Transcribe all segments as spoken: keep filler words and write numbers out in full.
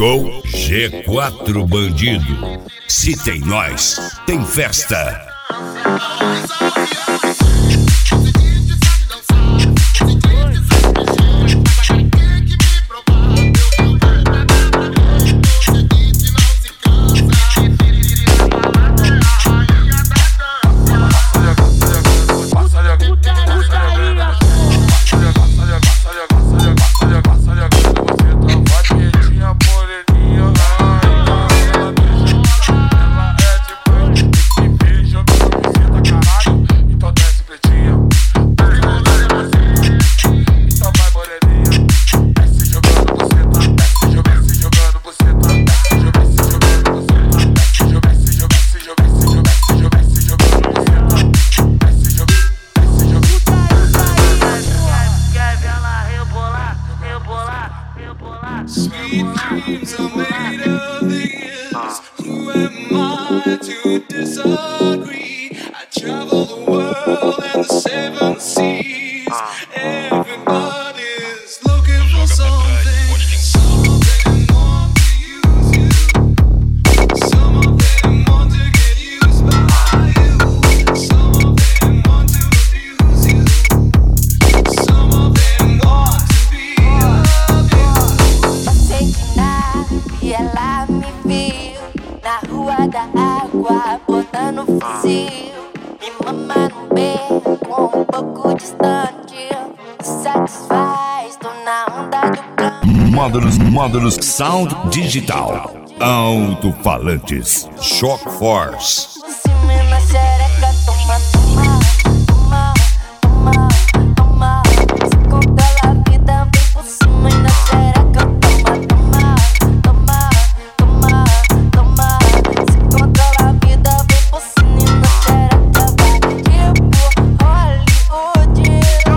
Gol G quatro Bandido. Se tem nós, tem festa. Sweet dreams are made of this. Who am I to disagree? I travel the world and the seven seas. Everybody's looking for something. Some of them want to use you. Some of them want to get used by you. Some of them want to abuse you. Some of them want to be of you. Passei de nave e ela me viu na rua da água, botando fuzil. Me mama no beijo com um pouco distante. Me satisfaz, tô na onda do canto. Módulos, módulos Sound Digital. Alto-falantes Shock Force. Cima na xereca, toma, toma, toma, toma, toma. Se controla a vida, vem por cima e na xereca, toma, toma, toma, toma, toma. Se controla a vida, vem por cima e na xereca, vai tipo Hollywood.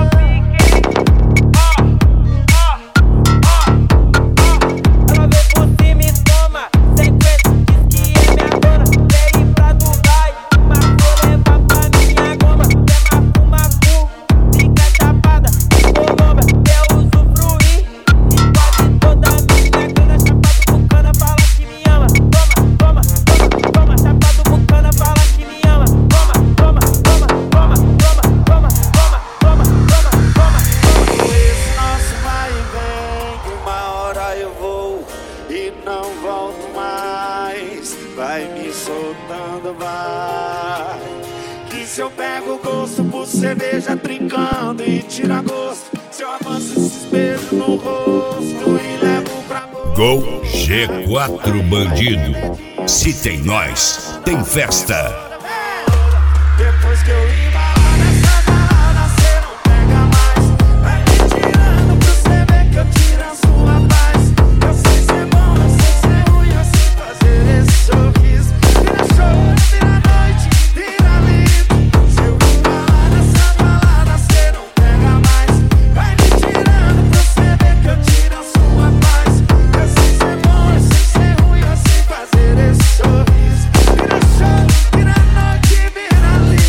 Ela vem por cima e toma, sequência, diz que é minha dona. Quer ir pra Dubai, mas vou levar pra minha goma. Quer macu, macu, fica chapada, colomba, quer usufruir. E quase toda a minha grana, chapado bucana, fala que me ama. Toma, toma, toma, toma, chapado bucana, fala que me ama. Toma, toma, toma, toma, toma, toma, toma, toma, toma, toma. Esse nosso vai e vem, que uma hora eu vou e não volto mais. Vai me soltando, vai. Que se eu pego gosto por cerveja trincando e tira gosto, se eu avanço esses beijos no rosto e levo pra boca. Gol G quatro Bandido. Se tem nós, tem festa. Depois que eu embalar nessa balada, cê não pega mais. Vai me tirando pra cê ver que eu tiro a sua paz. Eu sei ser bom, eu sei ser ruim, eu sei fazer esse sorriso. Vira show, vira noite, vira livro. Se eu embalar nessa balada, cê não pega mais. Vai me tirando pra cê ver que eu tiro a sua paz. Eu sei ser bom, eu sei ser ruim, eu sei fazer esse sorriso. Vira show, vira noite, vira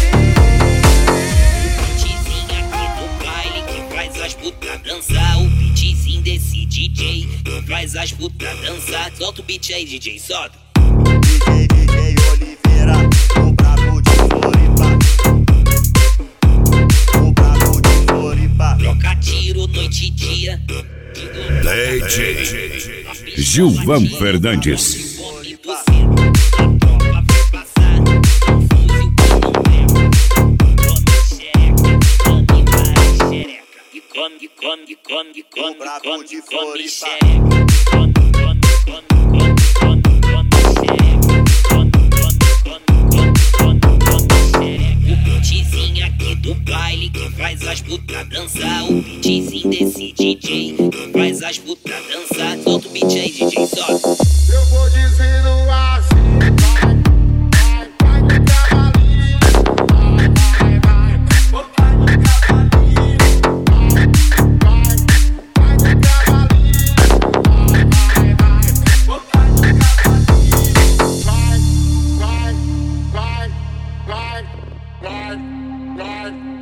Beatzinho aqui do baile que faz as putas dançar. O beatzinho desse D J que faz as putas dançar. Solta o beat aí, D J, solta. D J, D J Oliveira, o brabo de Floripa. O brabo de Floripa. Troca tiro noite e dia. D J Gilvan Fernandes. Come do centro, a tropa vai passar. Um fuzil come leva. Come xereca, come várias xereca. E come, e come, e come, e come, O brabo come, de come Floripa. xereca. Come, come, come, come, come, come xereca. Come, come, come, come, come, come xereca. O beatzinho aqui do baile que faz as putas dançar. O beatzinho desse D J que faz as putas dançar. Solta o beat aí, D J, solta. Eu vou dizendo assim, vai, vai, vai no cavalinho, vai, vai, vai, vai no cavalinho, vai, vai, vai no cavalinho, vai, vai, vai, vai no cavalinho, vai, vai, vai, vai, vai, vai.